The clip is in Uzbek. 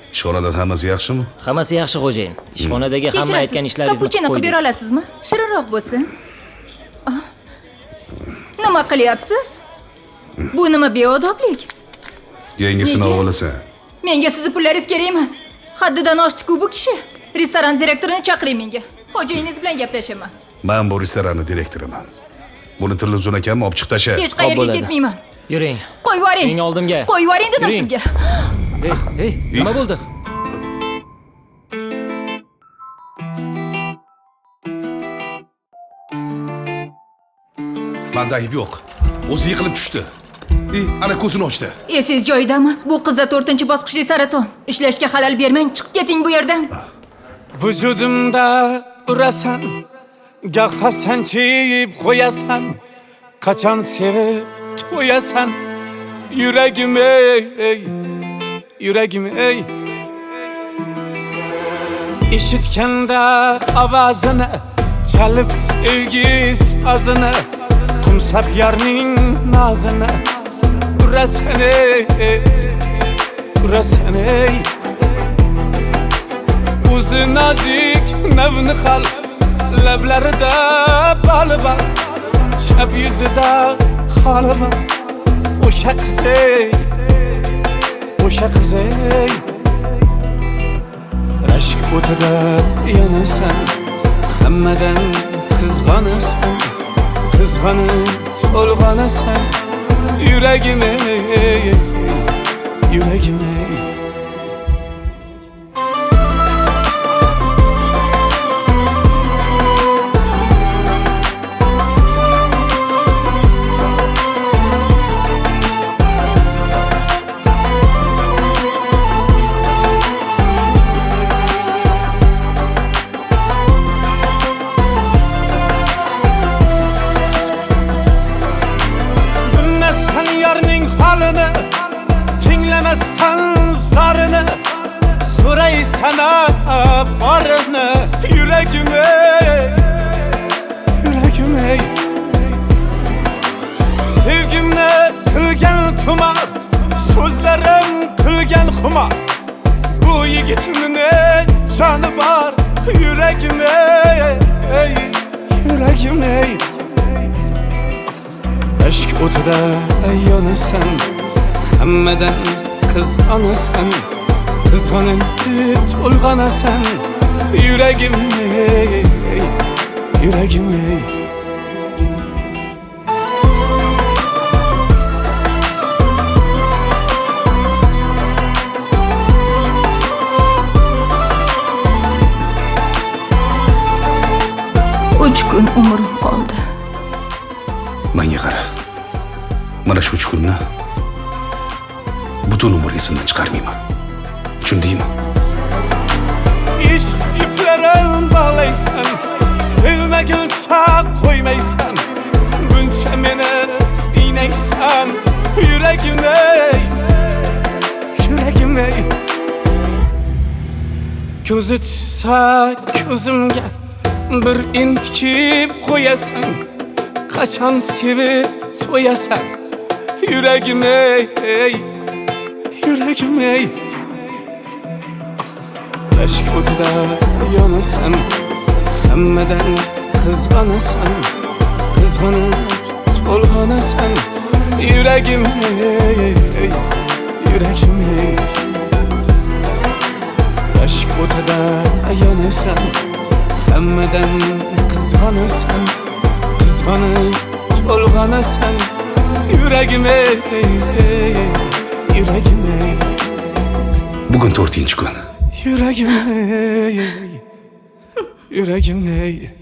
Ishxonada hammasi yaxshimi? Hammasi yaxshi xo'jayin. Ishxonadagi hamma aytgan ishlaringizni kapuchino qilib bera olasizmi? Shirinroq bo'lsin. Nima qilyapsiz? Bu nima beodoblik? Yangisini olasan. Menga sizni pullaringiz kerak emas. Haddidan oshdi-ku bu kishi. Restoran direktorini chaqiring menga. Xo'jayiningiz bilan gaplashaman. Men bu restoranning direktoriman. Buni Tilluzun akamni olib chiq tasha. Hech qayerga ketmayman. Yuring. Qo'yib yuboring. Sening oldimga. Qo'yib yuboring dedim Yuring. sizga. Hey, nima bo'ldi? Menda ayb yo'q. O'zi yiqilib tushdi. Ana ko'zini ochdi. Esiz joyidami? Bu qizda 4-bosqichli saraton. Ishlashga xalal bermang, chiqib keting bu yerdan. Vücudumda urasan, gah hasanchib qo'yasan, qachon sevib to'yasan, yuragim ey, yuragim ey. Eshitganda ovozini, chalib sevgi sazini, qumsab yarning nozini, urasan ey, urasan ey. O'zi nazik navni xal, lablarida bali bor, chap yuzida xoli bor. O'sha qiz ey, o'sha qiz ey. Rashk o'tida yonasan, hammadan qizg'onasan, qizg'onib to'lg'onasan. Yuragim ey, yuragim ey. Tinglemezsen zarını, so'raysana borini. Yuragim ey, yuragim ey. Sevgimni qilgan tumor, so'zlarim qilgan xumor. Bu yigitning joni bor. Yuragim ey, yuragim ey. Aşk o'tida yonasan, hammadan qizg'onasan, qizg'onib to'lg'onasan. Yuragim ey, yuragim ey. Uch kun umrim qoldi. Menga qara. Mana shu 3 kunni butun umr esimdan chiqarmayman. Tushundingmi? İşq iplarin bağlaysan, sevmaguncha qo'ymaysan. Buncha meni iynaysan, yuragim ey, yuragim ey. Ko'zi tushsa ko'zimga bir intikib qo'yasan, qachon sevib to'yasan. Yuragim ey, yuragim ey. Aşk o'tida yonasan, hammadan qizg'onasan, qizg'onib to'lg'onasan. Yuragim ey, yuragim ey. Aşk o'tida yonasan, hammadan qizg'onasan, qizg'onib to'lg'onasan. Yuragim ey, yuragim ey. Bugun 4-kun. Yuragim ey, yuragim ey.